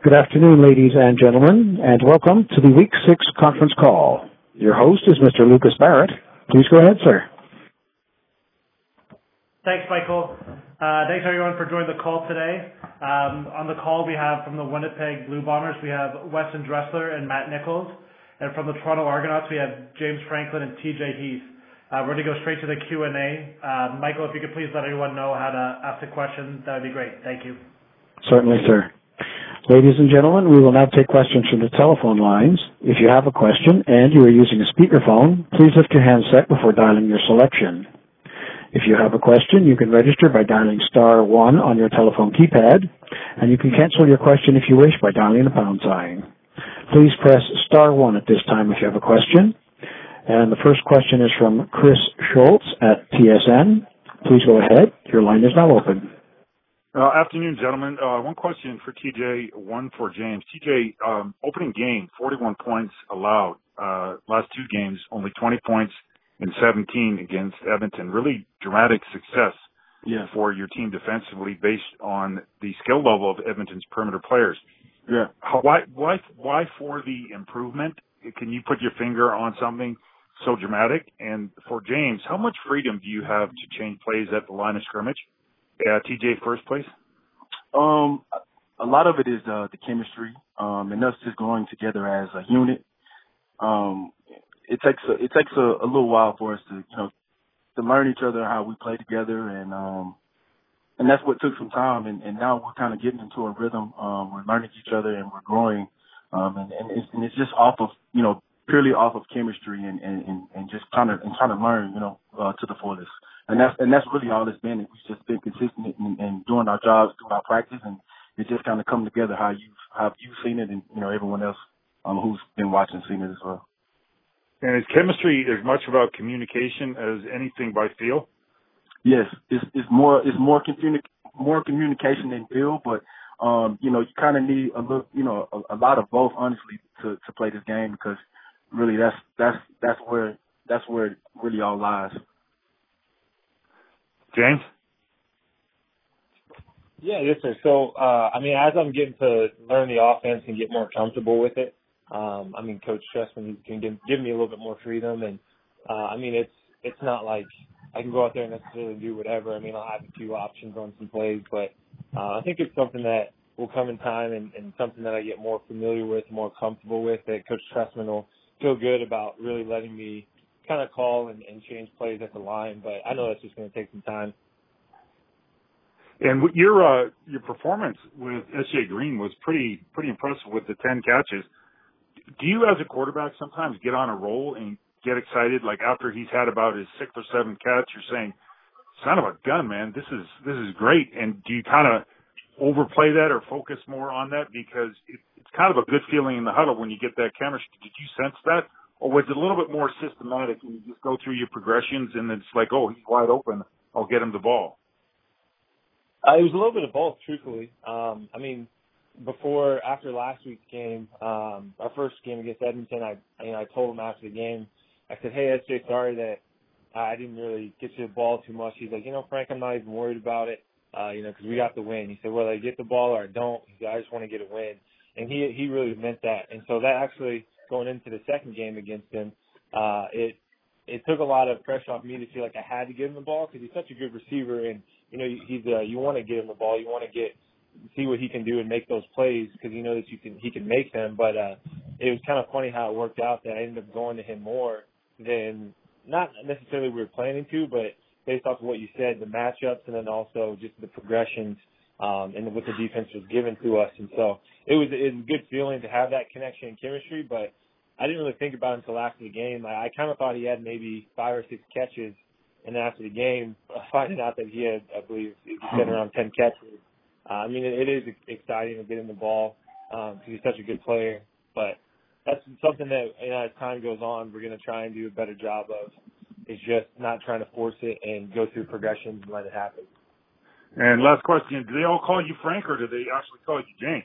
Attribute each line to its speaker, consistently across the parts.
Speaker 1: Good afternoon, ladies and gentlemen, and welcome to the Week 6 conference call. Your host is Mr. Lucas Barrett. Please go ahead, sir.
Speaker 2: Thanks, Michael. Thanks, everyone, for joining the call today. On the call, we have from the Winnipeg Blue Bombers, we have Weston Dressler and Matt Nichols. And from the Toronto Argonauts, we have James Franklin and TJ Heath. We're going to go straight to the Q&A. Michael, if you could please let everyone know how to ask a question, that would be great. Thank you.
Speaker 1: Certainly, sir. Ladies and gentlemen, we will now take questions from the telephone lines. If you have a question and you are using a speakerphone, please lift your handset before dialing your selection. If you have a question, you can register by dialing *1 on your telephone keypad, and you can cancel your question if you wish by dialing the pound sign. Please press *1 at this time if you have a question. And the first question is from Chris Schultz at TSN. Please go ahead. Your line is now open.
Speaker 3: Afternoon, gentlemen. One question for TJ, one for James. TJ, opening game, 41 points allowed. Last two games, only 20 points and 17 against Edmonton. Really dramatic success for your team defensively based on the skill level of Edmonton's perimeter players.
Speaker 4: Yeah.
Speaker 3: Why for the improvement? Can you put your finger on something so dramatic? And for James, how much freedom do you have to change plays at the line of scrimmage? TJ, first place.
Speaker 4: A lot of it is the chemistry, and us just going together as a unit. It takes a little while for us to learn each other, how we play together, and that's what took some time. And now we're kind of getting into a rhythm. We're learning each other and we're growing, and it's just off of purely off of chemistry and just trying to learn to the fullest. And that's really all it's been. We've just been consistent and doing our jobs, doing our practice, and it just kind of come together how you've seen it, and everyone else who's been watching seen it as well.
Speaker 3: And is chemistry as much about communication as anything by feel?
Speaker 4: Yes, it's more communication than feel, but you kind of need a lot of both, honestly, to play this game, because really that's where it really all lies.
Speaker 3: James?
Speaker 5: Yeah, yes, sir. So, as I'm getting to learn the offense and get more comfortable with it, Coach Trestman can give me a little bit more freedom. And, it's not like I can go out there and necessarily do whatever. I'll have a few options on some plays, but I think it's something that will come in time and something that I get more familiar with, more comfortable with, that Coach Trestman will feel good about really letting me kind of call and change plays at the line, but I know that's just going to take some time.
Speaker 3: And your performance with S.J. Green was pretty impressive with the 10 catches. Do you, as a quarterback, sometimes get on a roll and get excited, like after he's had about his 6th or 7th catch, you're saying, "Son of a gun, man, this is great"? And do you kind of overplay that or focus more on that, because it's kind of a good feeling in the huddle when you get that chemistry? Did you sense that? Or was it a little bit more systematic and you just go through your progressions and it's like, oh, he's wide open, I'll get him the ball?
Speaker 5: It was a little bit of both, truthfully. After last week's game, our first game against Edmonton, I told him after the game, I said, "Hey, SJ, sorry that I didn't really get you the ball too much." He's like, "Frank, I'm not even worried about it, because we got the win." He said, "Whether I get the ball or I don't," he said, "I just want to get a win." And he really meant that. And so that actually, going into the second game against him, it took a lot of pressure off me to feel like I had to give him the ball, because he's such a good receiver, and you want to give him the ball, you want to see what he can do and make those plays, because you know that he can make them. But it was kind of funny how it worked out that I ended up going to him more than, not necessarily we were planning to, but based off of what you said, the matchups, and then also just the progressions and what the defense was given to us. And so it was a good feeling to have that connection and chemistry, but I didn't really think about it until after the game. I kind of thought he had maybe 5 or 6 catches, and then after the game, finding out that he had, I believe, he said around 10 catches. It is exciting to get him the ball, because he's such a good player. But that's something that, as time goes on, we're going to try and do a better job of. It's just not trying to force it and go through progressions and let it happen.
Speaker 3: And last question, do they all call you Frank, or do they actually call you James?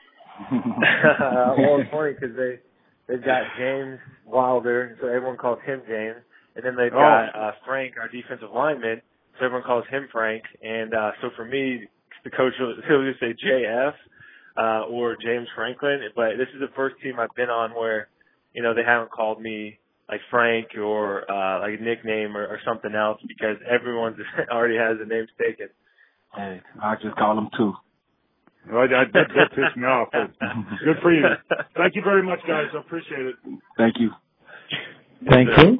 Speaker 5: Well, it's funny because they've got James Wilder, so everyone calls him James. And then they've got Frank, our defensive lineman, so everyone calls him Frank. And so for me, the coach will just say JF. or James Franklin, but this is the first team I've been on where, they haven't called me like Frank or like a nickname or something else, because everyone already has the names taken.
Speaker 4: Hey, I just call them too.
Speaker 3: Well, that pissed me off. But good for you. Thank you very much, guys. I appreciate it.
Speaker 4: Thank you.
Speaker 1: Thank you.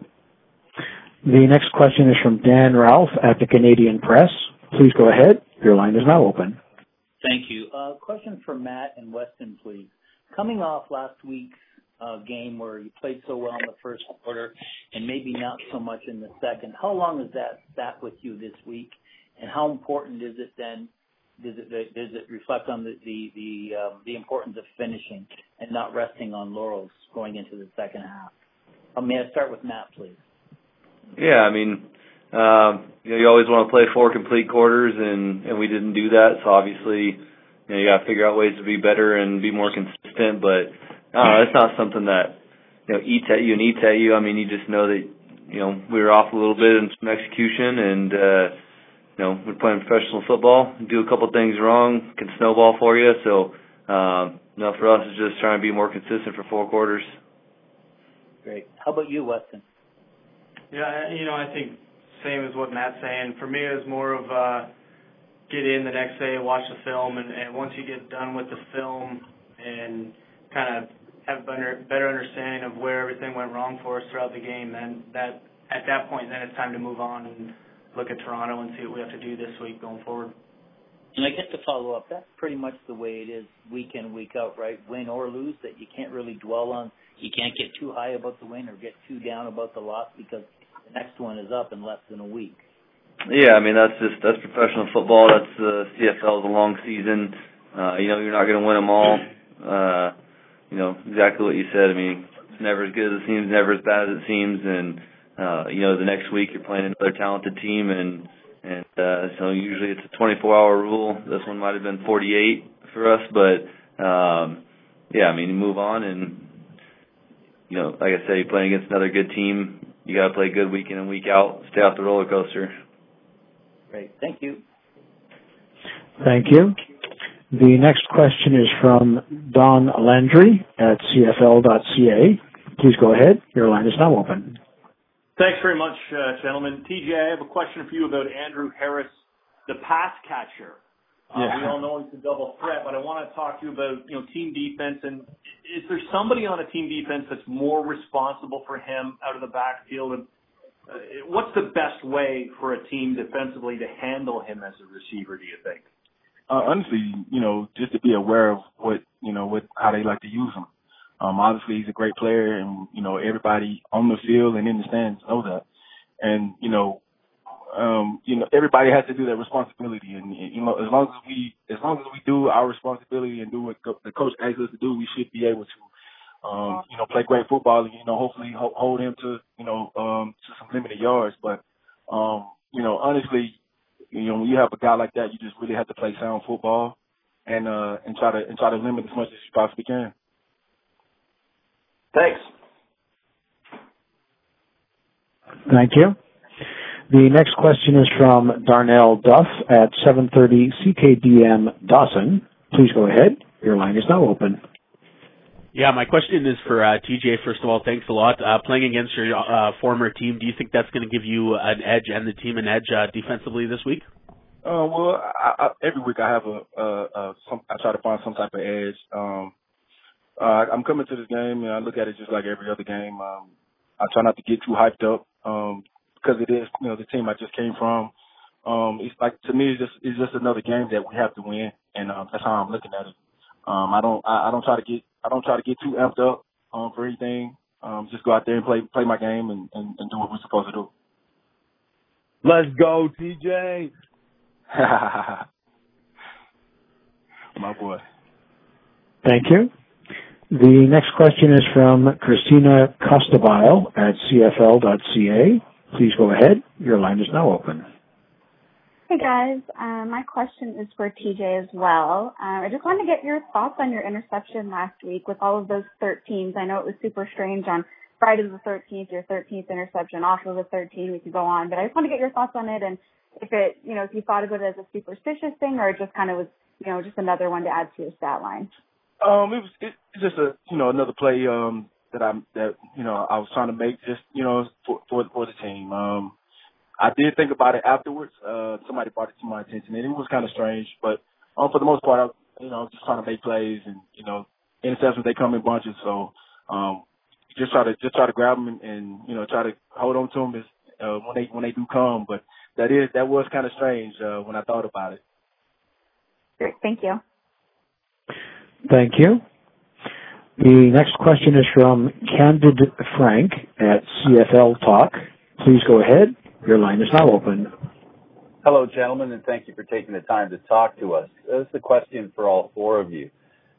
Speaker 1: The next question is from Dan Ralph at the Canadian Press. Please go ahead. Your line is now open.
Speaker 6: Thank you. Question for Matt and Weston, please. Coming off last week's game where you played so well in the first quarter and maybe not so much in the second, how long has that sat with you this week, and how important is it then? Does it reflect on the importance of finishing and not resting on laurels going into the second half? May I start with Matt, please?
Speaker 7: Yeah, I mean, you always want to play 4 complete quarters, and we didn't do that. So obviously, you got to figure out ways to be better and be more consistent. But it's not something that eats at you. I mean, you just know that we were off a little bit in some execution, and we're playing professional football. Do a couple things wrong, can snowball for you. So for us, it's just trying to be more consistent for 4 quarters.
Speaker 6: Great. How about you, Weston?
Speaker 8: Yeah, I think same as what Matt's saying. For me, it was more of get in the next day, watch the film, and once you get done with the film and kind of have a better understanding of where everything went wrong for us throughout the game, then at that point, then it's time to move on and look at Toronto and see what we have to do this week going forward.
Speaker 6: And I guess to follow up, that's pretty much the way it is week in, week out, right? Win or lose, that you can't really dwell on. You can't get too high about the win or get too down about the loss, because the next one is up in less than a week.
Speaker 7: Yeah, I mean, that's professional football. That's the CFL is a long season. You're not going to win them all. Exactly what you said. I mean, it's never as good as it seems, never as bad as it seems. And, the next week you're playing another talented team. And so usually it's a 24-hour rule. This one might have been 48 for us. But, I mean, you move on. And, like I said, you're playing against another good team. You got to play good week in and week out. Stay off the roller coaster.
Speaker 6: Great. Thank you.
Speaker 1: Thank you. The next question is from Don Landry at CFL.ca. Please go ahead. Your line is now open.
Speaker 9: Thanks very much, gentlemen. TJ, I have a question for you about Andrew Harris, the pass catcher. We all know he's a double threat, but I want to talk to you about team defense. And is there somebody on a team defense that's more responsible for him out of the backfield? And what's the best way for a team defensively to handle him as a receiver, do you think?
Speaker 4: Honestly, just to be aware of how they like to use him. Obviously, he's a great player, and everybody on the field and in the stands know that. And everybody has to do their responsibility, and as long as we do our responsibility and do what the coach asks us to do, we should be able to play great football and hopefully hold him to some limited yards. But honestly, when you have a guy like that, you just really have to play sound football and try to limit as much as you possibly can.
Speaker 9: Thanks.
Speaker 1: Thank you. The next question is from Darnell Duff at 730 CKDM Dawson. Please go ahead. Your line is now open.
Speaker 10: Yeah, my question is for TJ. First of all, thanks a lot. Playing against your former team, do you think that's going to give you an edge and the team an edge defensively this week?
Speaker 4: Well, every week I have I try to find some type of edge. I'm coming to this game and I look at it just like every other game. I try not to get too hyped up because it is the team I just came from. It's like, to me, it's just another game that we have to win, and that's how I'm looking at it. I don't try to get too amped up for anything. Just go out there and play my game and do what we're supposed to do.
Speaker 5: Let's go, TJ.
Speaker 4: My boy.
Speaker 1: Thank you. The next question is from Christina Costabile at CFL.ca. Please go ahead. Your line is now open.
Speaker 11: Hey, guys. My question is for TJ as well. I just wanted to get your thoughts on your interception last week with all of those 13s. I know it was super strange on Friday the 13th, your 13th interception, off of the 13th, we could go on. But I just want to get your thoughts on it and if it, if you thought of it as a superstitious thing or it just kind of was just another one to add to your stat line?
Speaker 4: It's just another play that I was trying to make just for the team. I did think about it afterwards. Somebody brought it to my attention, and it was kind of strange. But for the most part, I was just trying to make plays, and interceptions, they come in bunches. So just try to grab them and try to hold on to them when they do come. But that was kind of strange when I thought about it.
Speaker 11: Great, thank you.
Speaker 1: Thank you. The next question is from Candid Frank at CFL Talk. Please go ahead. Your line is now open.
Speaker 12: Hello, gentlemen, and thank you for taking the time to talk to us. This is a question for all four of you.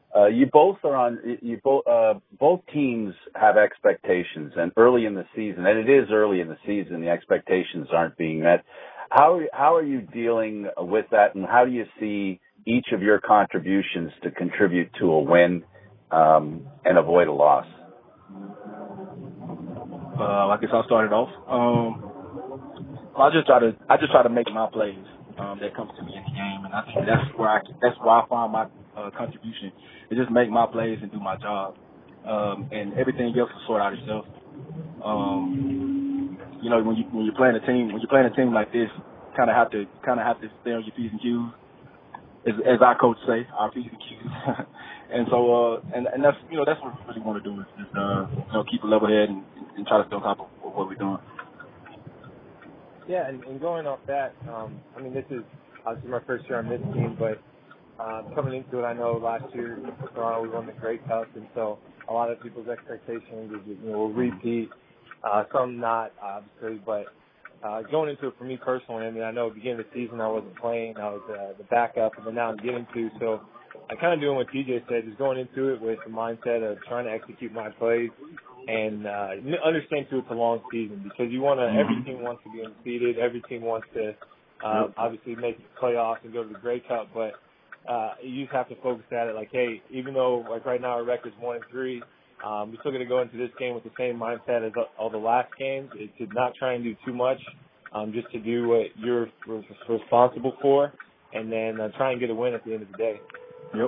Speaker 12: Both teams have expectations, and early in the season, and it is early in the season, the expectations aren't being met. How are you dealing with that, and how do you see each of your contributions to contribute to a win and avoid a loss?
Speaker 4: I guess I'll start it off. I just try to make my plays that comes to me in the game, and I think that's where I find my contribution. Is just make my plays and do my job, and everything else will sort out itself. When you're playing a team like this, kind of have to stay on your P's and Q's, as our coach say, our P's and Q's. And so and that's that's what we really want to do is keep a level head and try to stay on top of what we're doing.
Speaker 5: Yeah, and going off that, this is obviously my first year on this team, but coming into it, I know last year Toronto we won the Grey Cup, and so a lot of people's expectations is we'll repeat. Some not, obviously, but going into it for me personally, I know at the beginning of the season I wasn't playing, I was the backup, and then now I'm getting to, so I'm kind of doing what TJ said, just going into it with the mindset of trying to execute my plays and understand too it's a long season because every team wants to be undefeated, every team wants to obviously make the playoffs and go to the Grey Cup, but you just have to focus at it like, hey, even though like right now our record's 1-3, we're still going to go into this game with the same mindset as all the last games. It's to not try and do too much, just to do what you're responsible for, and then try and get a win at the end of the day.
Speaker 4: Yep.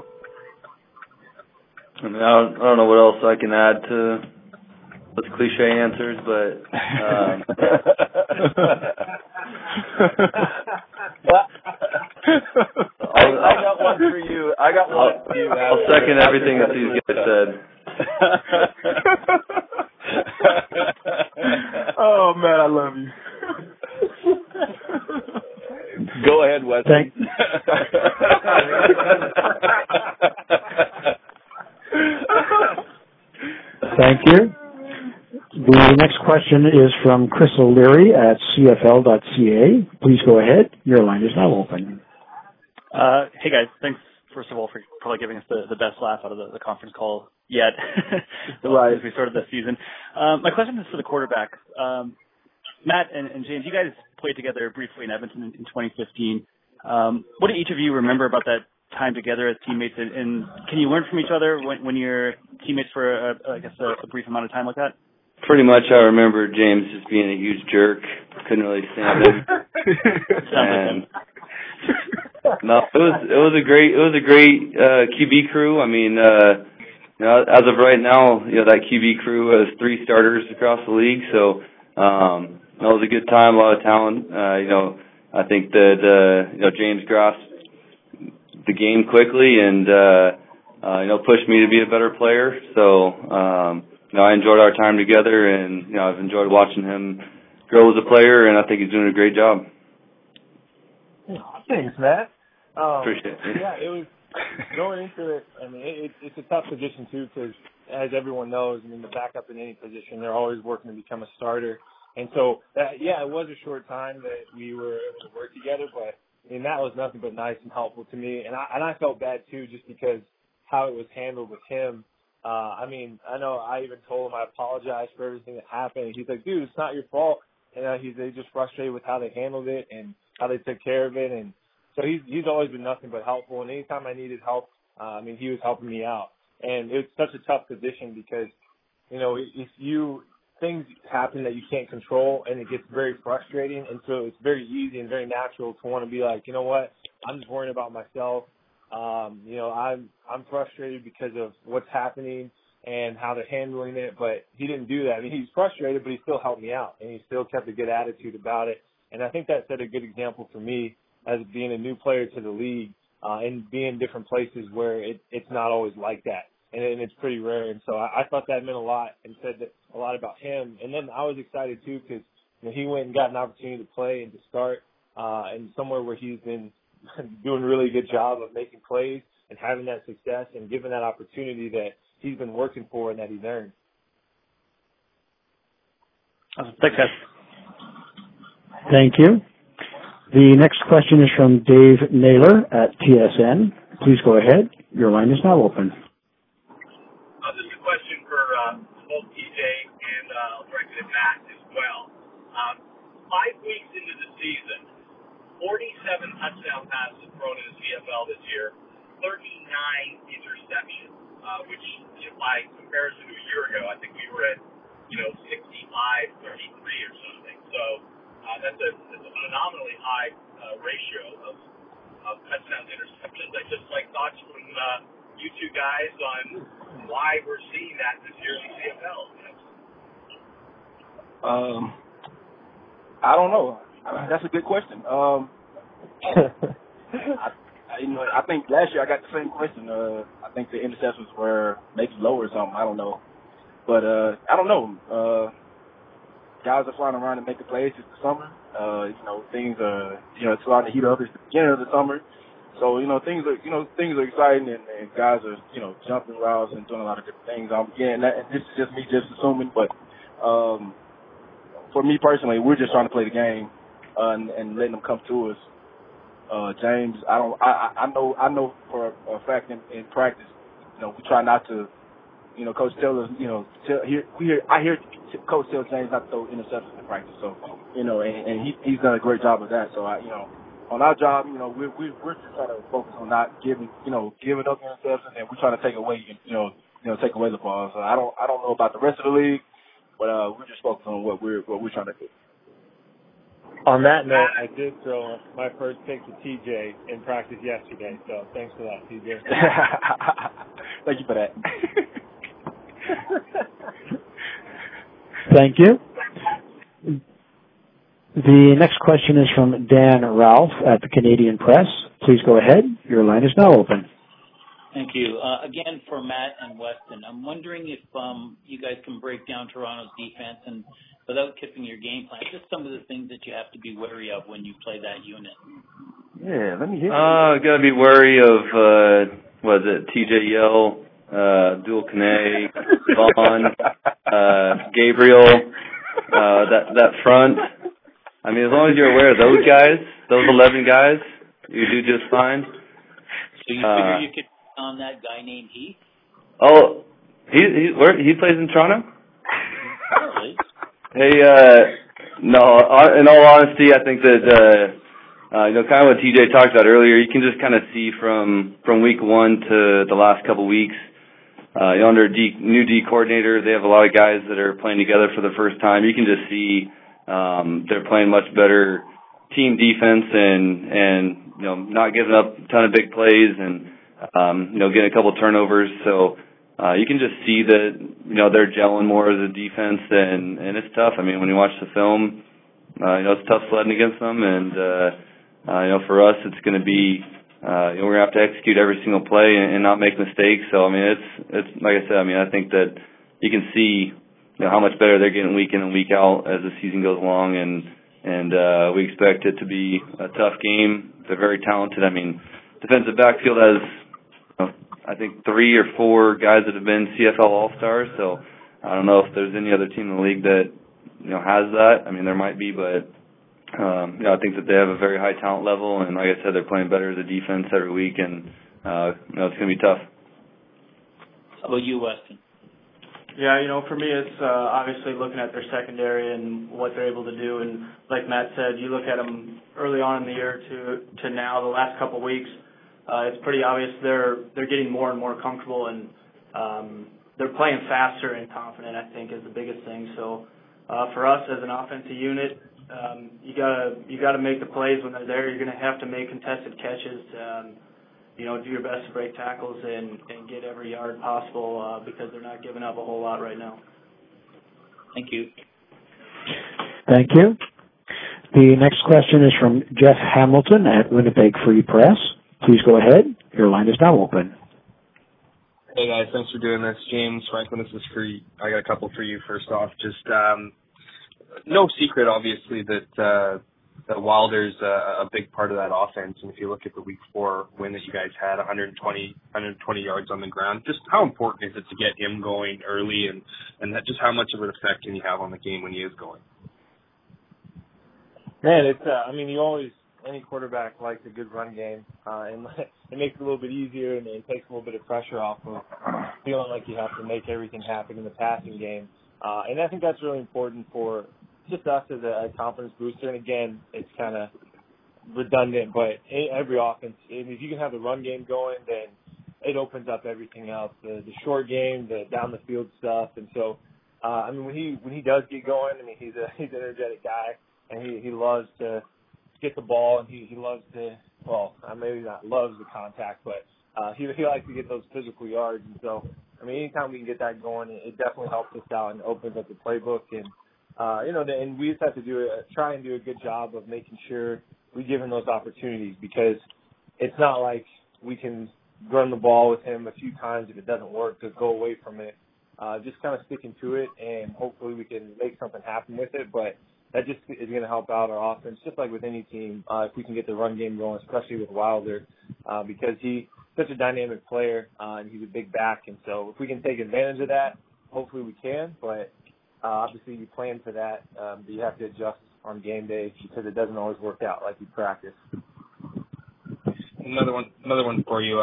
Speaker 7: I don't know what else I can add to those cliche answers, but
Speaker 12: I got one for you.
Speaker 7: I'll second everything that these guys said.
Speaker 4: Oh man, I love you.
Speaker 12: Go ahead, Wesley.
Speaker 1: Thank you. The next question is from Chris O'Leary at CFL.ca. Please go ahead. Your line is now open.
Speaker 13: Hey guys, thanks first of all for probably giving us the best laugh out of the conference call yet.
Speaker 4: Right.
Speaker 13: As we started the season. My question is for the quarterback. Matt and James, you guys played together briefly in Edmonton in 2015. What do each of you remember about that time together as teammates, and can you learn from each other when you're teammates for a brief amount of time like that?
Speaker 7: Pretty much, I remember James just being a huge jerk. Couldn't really stand him. And no, it was a great QB crew. I mean, as of right now, that QB crew has 3 starters across the league. So it was a good time, a lot of talent. I think that James grasped the game quickly and pushed me to be a better player. So I enjoyed our time together, and I've enjoyed watching him grow as a player, and I think he's doing a great job.
Speaker 5: Thanks, Matt.
Speaker 7: Appreciate it.
Speaker 5: Yeah, it was going into it. I mean, it's a tough position too, because as everyone knows, the backup in any position, they're always working to become a starter. And so, it was a short time that we were able to work together, but that was nothing but nice and helpful to me. And I felt bad too, just because how it was handled with him. I know I even told him I apologized for everything that happened. And he's like, dude, it's not your fault. And they just frustrated with how they handled it and how they took care of it. And so he's always been nothing but helpful. And anytime I needed help, he was helping me out. And it's such a tough position because, if things happen that you can't control, and it gets very frustrating. And so it's very easy and very natural to want to be like, you know what, I'm just worrying about myself. I'm frustrated because of what's happening and how they're handling it, but he didn't do that. I mean, he's frustrated, but he still helped me out, and he still kept a good attitude about it. And I think that set a good example for me as being a new player to the league and being in different places where it's not always like that. And it's pretty rare. And so I thought that meant a lot and said that a lot about him. And then I was excited, too, because he went and got an opportunity to play and to start and somewhere where he's been doing a really good job of making plays and having that success and giving that opportunity that he's been working for and that he's earned.
Speaker 13: Thanks, guys.
Speaker 1: Thank you. The next question is from Dave Naylor at TSN. Please go ahead. Your line is now open.
Speaker 14: This is a question for both TJ and I'll direct it at Matt as well. 5 weeks into the season, 47 touchdown passes thrown in the CFL this year, 39 interceptions, which by comparison to a year ago, I think we were at 65-33 or something. So that's a phenomenally high ratio of touchdowns interceptions. I just like thoughts from you two guys on why we're seeing that this year in the CFL.
Speaker 4: I don't know. That's a good question. I think last year I got the same question. I think the interceptions were maybe lower or something. I don't know. But I don't know. Guys are flying around and making plays. It's the summer. Things are, it's starting to heat up. It's the beginning of the summer. So, things are exciting and guys are, jumping routes and doing a lot of different things. And this is just me assuming, but for me personally, we're just trying to play the game and letting them come to us. James, I know for a fact in practice, we try not to, Coach tell us, I hear Coach tell James not to throw interceptions in practice. So, and he's done a great job of that. So on our job, we're just trying to focus on not giving up interceptions, and we're trying to take away the ball. So I don't know about the rest of the league, but we're just focused on what we're trying to do.
Speaker 5: On that note, I did throw my first pick to TJ in practice yesterday, so thanks for that, TJ.
Speaker 4: Thank you for that.
Speaker 1: Thank you. The next question is from Dan Ralph at the Canadian Press. Please go ahead. Your line is now open.
Speaker 6: Thank you. Again, for Matt and Weston, I'm wondering if you guys can break down Toronto's defense and, without tipping your game plan, just some of the things that you have to be wary of when you play that unit.
Speaker 4: Yeah, let me hear
Speaker 7: got to be wary of, TJ Yell, Dual Kane, Vaughn, Gabriel, that front. I mean, as long as you're aware of those guys, those 11 guys, you do just fine.
Speaker 6: So you figure you could on that guy named Heath?
Speaker 7: Oh, he plays in Toronto?
Speaker 6: Really?
Speaker 7: Hey, no, in all honesty, I think that, kind of what TJ talked about earlier, you can just kind of see from week one to the last couple weeks, under new D coordinator, they have a lot of guys that are playing together for the first time. You can just see they're playing much better team defense and not giving up a ton of big plays and getting a couple turnovers. So you can just see that they're gelling more as a defense, and it's tough. I mean, when you watch the film, it's tough sledding against them, and for us, it's going to be we're going to have to execute every single play and not make mistakes. So I mean, it's like I said. I mean, I think that you can see how much better they're getting week in and week out as the season goes along, and we expect it to be a tough game. They're very talented. I mean, defensive backfield has I think 3 or 4 guys that have been CFL All-Stars. So I don't know if there's any other team in the league that has that. I mean, there might be, but I think that they have a very high talent level, and like I said, they're playing better as a defense every week, and it's going to be tough.
Speaker 6: How about you, Weston?
Speaker 8: Yeah, for me, it's obviously looking at their secondary and what they're able to do. And like Matt said, you look at them early on in the year to now, the last couple of weeks, it's pretty obvious they're getting more and more comfortable, and they're playing faster and confident, I think, is the biggest thing. So for us as an offensive unit, you gotta make the plays when they're there. You're going to have to make contested catches. do your best to break tackles and get every yard possible because they're not giving up a whole lot right now.
Speaker 6: Thank you.
Speaker 1: Thank you. The next question is from Jeff Hamilton at Winnipeg Free Press. Please go ahead. Your line is now open.
Speaker 15: Hey guys, thanks for doing this. James Franklin, this is for you. I got a couple for you. First off, just no secret, obviously, that Wilder's a big part of that offense. And if you look at the Week 4 win that you guys had, 120 yards on the ground, just how important is it to get him going early, and that just how much of an effect can you have on the game when he is going?
Speaker 5: Man, it's you always, any quarterback likes a good run game, and it makes it a little bit easier, and it takes a little bit of pressure off of feeling like you have to make everything happen in the passing game. And I think that's really important for just us as a confidence booster. And again, it's kind of redundant, but every offense, if you can have the run game going, then it opens up everything else, the short game, the down the field stuff. And so, when he does get going, he's an energetic guy, and he loves to get the ball, and he loves to, maybe not loves the contact, but he likes to get those physical yards. And so, anytime we can get that going, it definitely helps us out and opens up the playbook. And and we just have to try and do a good job of making sure we give him those opportunities, because it's not like we can run the ball with him a few times. If it doesn't work, just go away from it. Just kind of sticking to it, and hopefully we can make something happen with it. But that just is going to help out our offense, just like with any team, if we can get the run game going, especially with Wilder, because he's such a dynamic player, and he's a big back. And so if we can take advantage of that, hopefully we can. But obviously you plan for that, but you have to adjust on game day because it doesn't always work out like you practice.
Speaker 15: Another one for you.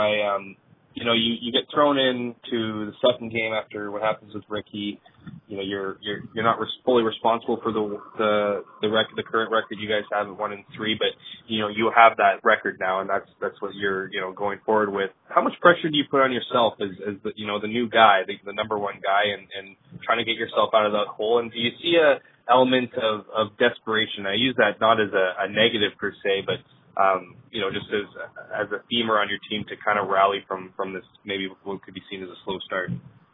Speaker 15: You get thrown into the second game after what happens with Ricky. You're not fully responsible for the current record you guys have at 1-3, but you have that record now, and that's what you're going forward with. How much pressure do you put on yourself as the new guy, the number one guy, and trying to get yourself out of that hole? And do you see a element of desperation? I use that not as a negative per se, but just as a theme around your team to kind of rally from this maybe what could be seen as a slow start.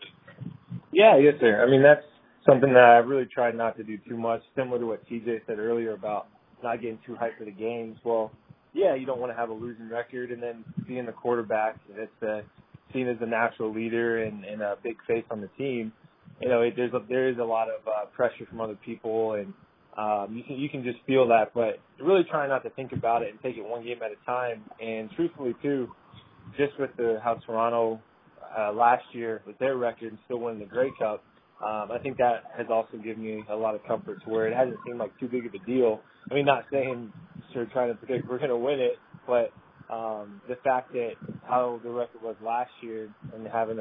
Speaker 5: Yeah, yes, sir. That's something that I really tried not to do too much, similar to what TJ said earlier about not getting too hyped for the games. Well, yeah, you don't want to have a losing record, and then being the quarterback that's seen as the natural leader and a big face on the team, there is a lot of pressure from other people, and you can just feel that, but really try not to think about it and take it one game at a time. And truthfully, too, just with how Toronto last year with their record and still winning the Grey Cup, I think that has also given me a lot of comfort to where it hasn't seemed like too big of a deal. Not saying trying to predict we're going to win it, but the fact that how the record was last year and having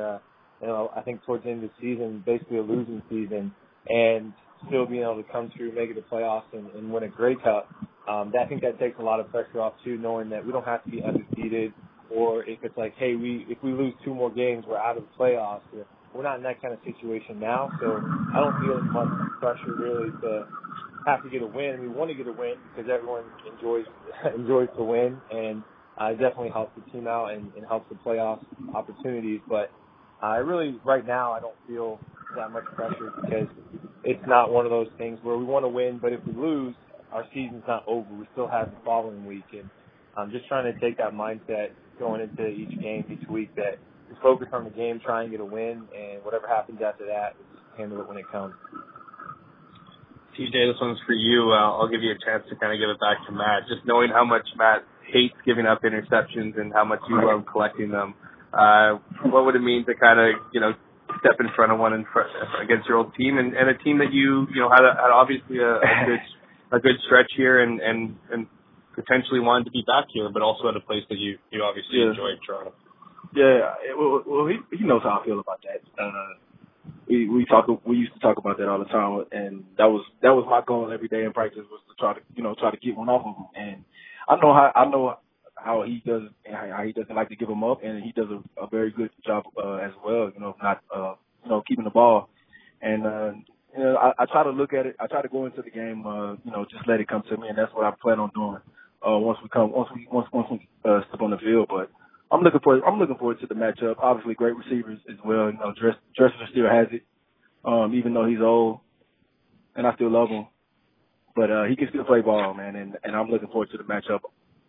Speaker 5: I think towards the end of the season, basically a losing season, and still being able to come through, make it to playoffs, and win a Grey Cup, I think that takes a lot of pressure off, too, knowing that we don't have to be undefeated, or if it's like, hey, if we lose 2 more games, we're out of the playoffs. We're not in that kind of situation now, so I don't feel as much pressure, really, to have to get a win. We want to get a win because everyone enjoys to win, and it definitely helps the team out and helps the playoff opportunities. But really, right now, I don't feel that much pressure because it's not one of those things where we want to win, but if we lose, our season's not over. We still have the following week, and I'm just trying to take that mindset going into each game, each week, that we focus on the game, try and get a win, and whatever happens after that, we just handle it when it comes.
Speaker 15: TJ, this one's for you. I'll give you a chance to kind of give it back to Matt. Just knowing how much Matt hates giving up interceptions and how much you love collecting them, what would it mean to kind of, step in front of one against your old team and a team that you had obviously a good stretch here and potentially wanted to be back here, but also at a place that you obviously enjoyed, Toronto.
Speaker 4: Yeah, well, he knows how I feel about that. We used to talk about that all the time, and that was my goal every day in practice, was to try to get one off of him. And I know how he does, how he doesn't like to give them up, and he does a very good job as well. Not keeping the ball. And I try to look at it. I try to go into the game, just let it come to me, and that's what I plan on doing once we step on the field. But I'm looking forward to the matchup. Obviously, great receivers as well. You know, Dressler still has it, even though he's old, and I still love him. But he can still play ball, man, and I'm looking forward to the matchup.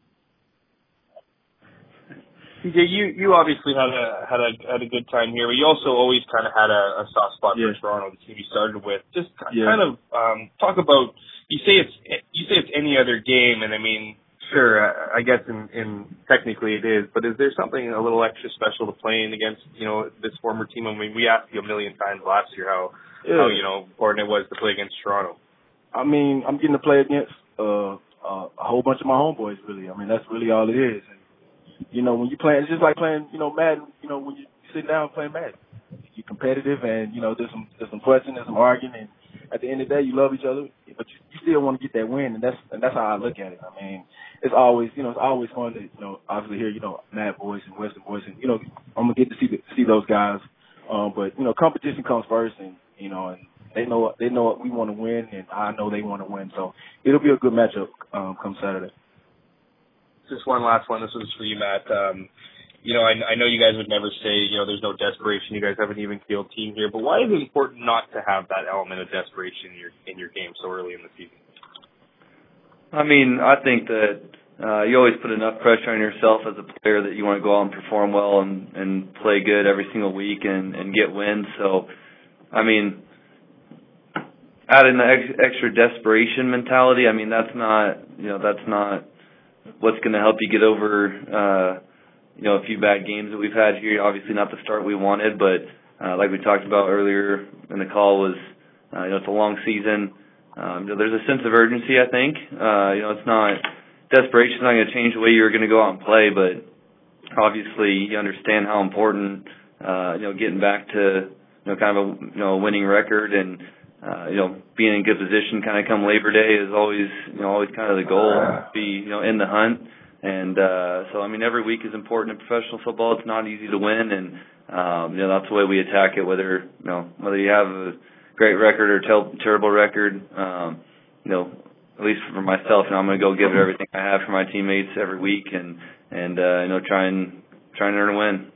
Speaker 15: TJ, you obviously had a good time here, but you also always kind of had a soft spot for Toronto, the team you started with. Just kind of talk about. You say it's any other game, and I mean, sure, I guess in technically it is, but is there something a little extra special to playing against this former team? I mean, we asked you a million times last year how important it was to play against Toronto.
Speaker 4: I mean, I'm getting to play against a whole bunch of my homeboys. Really, I mean, that's really all it is. And, when you play, it's just like playing, Madden. When you sit down playing Madden, you're competitive, and there's some fussing, there's some arguing, and at the end of the day, you love each other, but you still want to get that win, and that's how I look at it. I mean, it's always fun to obviously hear Mad boys and Western boys, and I'm gonna get to see those guys. But competition comes first, and and they know we want to win, and I know they want to win, so it'll be a good matchup come Saturday.
Speaker 15: Just one last one. This was for you, Matt. I know you guys would never say, there's no desperation. You guys have an even keeled team here, but why is it important not to have that element of desperation in your game so early in the season?
Speaker 7: I mean, I think that you always put enough pressure on yourself as a player that you want to go out and perform well and play good every single week and get wins. So, I mean, adding the extra desperation mentality, I mean, that's not what's going to help you get over a few bad games that we've had here. Obviously not the start we wanted, but like we talked about earlier in the call was, it's a long season. There's a sense of urgency, I think. It's not, desperation's not going to change the way you're going to go out and play, but obviously you understand how important, getting back to, kind of a winning record and, being in good position kind of come Labor Day is always kind of the goal, be, in the hunt. And so, I mean, every week is important in professional football. It's not easy to win, and that's the way we attack it. Whether you have a great record or terrible record, at least for myself, I'm going to go give it everything I have for my teammates every week, and try and earn a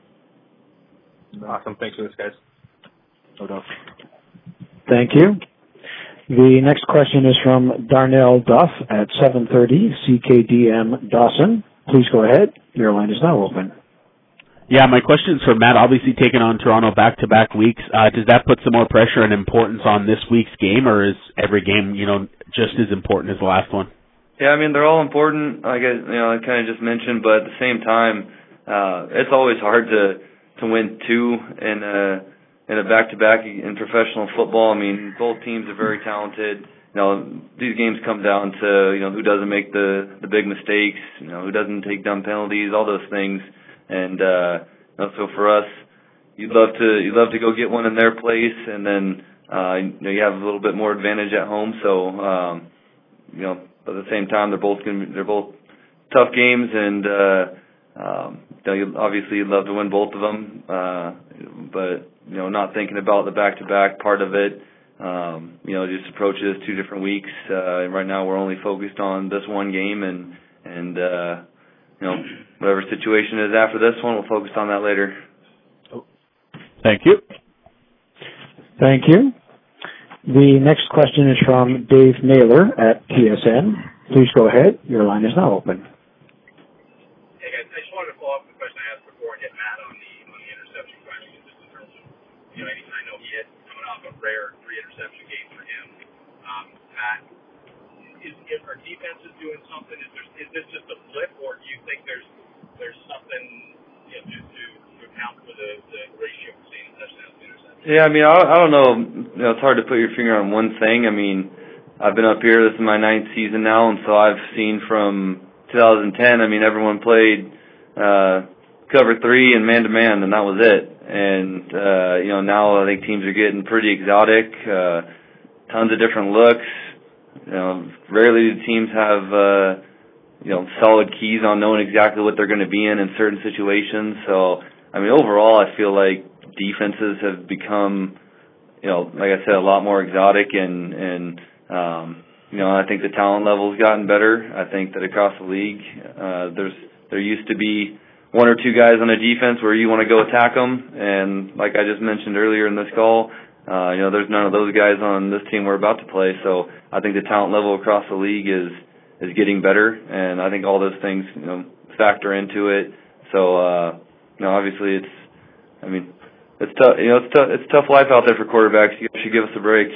Speaker 7: win.
Speaker 15: Awesome. Thanks for this, guys.
Speaker 4: No doubt.
Speaker 1: Thank you. The next question is from Darnell Duff at 730 CKDM Dawson. Please go ahead. Your line is now open.
Speaker 10: Yeah, my question is for Matt. Obviously taking on Toronto back-to-back weeks. Does that put some more pressure and importance on this week's game, or is every game, just as important as the last one?
Speaker 7: Yeah, I mean, they're all important, like I kind of just mentioned, but at the same time, it's always hard to win two in a back-to-back in professional football. I mean, both teams are very talented. These games come down to, who doesn't make the big mistakes, who doesn't take dumb penalties, all those things. And so for us, you'd love to go get one in their place, and then you have a little bit more advantage at home. So at the same time, they're both tough games, and obviously you'd love to win both of them, but not thinking about the back-to-back part of it. Just approach it as two different weeks. Right now we're only focused on this one game, and whatever situation is after this one, we'll focus on that later.
Speaker 10: Thank you.
Speaker 1: Thank you. The next question is from Dave Naylor at TSN. Please go ahead. Your line is now open.
Speaker 14: Hey guys, I just wanted to follow up the question I asked before and get Matt on the interception question, just in terms of I know he had coming off a rare 3 interception game for him. Matt, if our defense is doing something, is this just a blip, or do you think there's something to account for the ratio between touchdowns and interceptions?
Speaker 7: Yeah, I mean, I don't know. It's hard to put your finger on one thing. I mean, I've been up here. This is my 9th season now, and so I've seen from 2010. I mean, everyone played cover 3 and man-to-man, and that was it. And now I think teams are getting pretty exotic. Tons of different looks. Rarely do teams have solid keys on knowing exactly what they're going to be in certain situations. So, I mean, overall, I feel like defenses have become, like I said, a lot more exotic, and I think the talent level's gotten better. I think that across the league, there used to be one or two guys on a defense where you want to go attack them. And like I just mentioned earlier in this call, there's none of those guys on this team we're about to play. So I think the talent level across the league is getting better, and I think all those things, factor into it. So, obviously it's tough. It's tough life out there for quarterbacks. You should give us a break.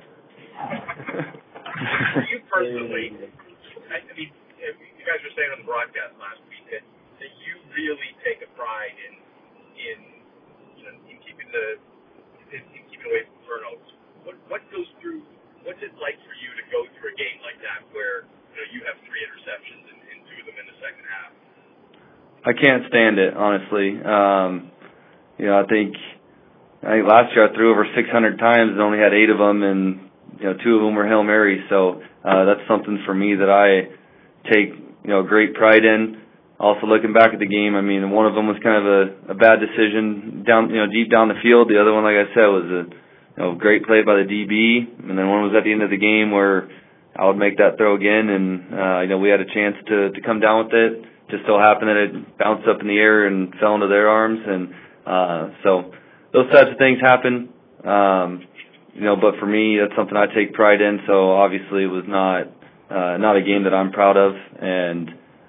Speaker 14: You personally, you guys were saying on the broadcast last week that you really take a pride in keeping away from turnovers. What goes through? What's it like for you to go through a game like that where you have 3 interceptions and 2 of them in the second half?
Speaker 7: I can't stand it, honestly. I think last year I threw over 600 times and only had 8 of them, and 2 of them were Hail Marys. So that's something for me that I take great pride in. Also, looking back at the game, one of them was kind of a bad decision down deep down the field. The other one, like I said, was a great play by the DB, and then one was at the end of the game where I would make that throw again, and we had a chance to come down with it. Just so happened that it bounced up in the air and fell into their arms, and so those types of things happen. But for me, that's something I take pride in. So obviously, it was not a game that I'm proud of, and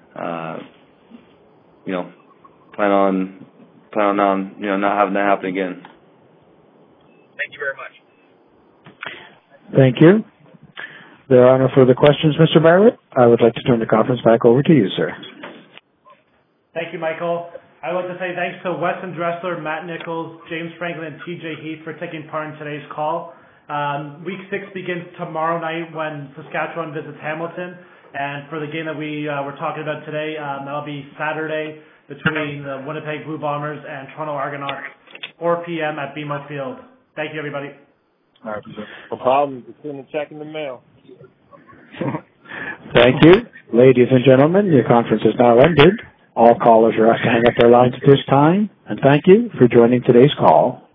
Speaker 7: plan on not having that happen again.
Speaker 14: Thank you very much.
Speaker 1: Thank you. There are no further questions, Mr. Bartlett. I would like to turn the conference back over to you, sir.
Speaker 2: Thank you, Michael. I would like to say thanks to Weston Dressler, Matt Nichols, James Franklin, and TJ Heath for taking part in today's call. Week 6 begins tomorrow night when Saskatchewan visits Hamilton. And for the game that we were talking about today, that'll be Saturday between the Winnipeg Blue Bombers and Toronto Argonauts, 4 p.m. at BMO Field. Thank you, everybody.
Speaker 5: All right. No problem. Just send a check in the mail.
Speaker 1: Thank you. Ladies and gentlemen, your conference is now ended. All callers are asked to hang up their lines at this time, and thank you for joining today's call.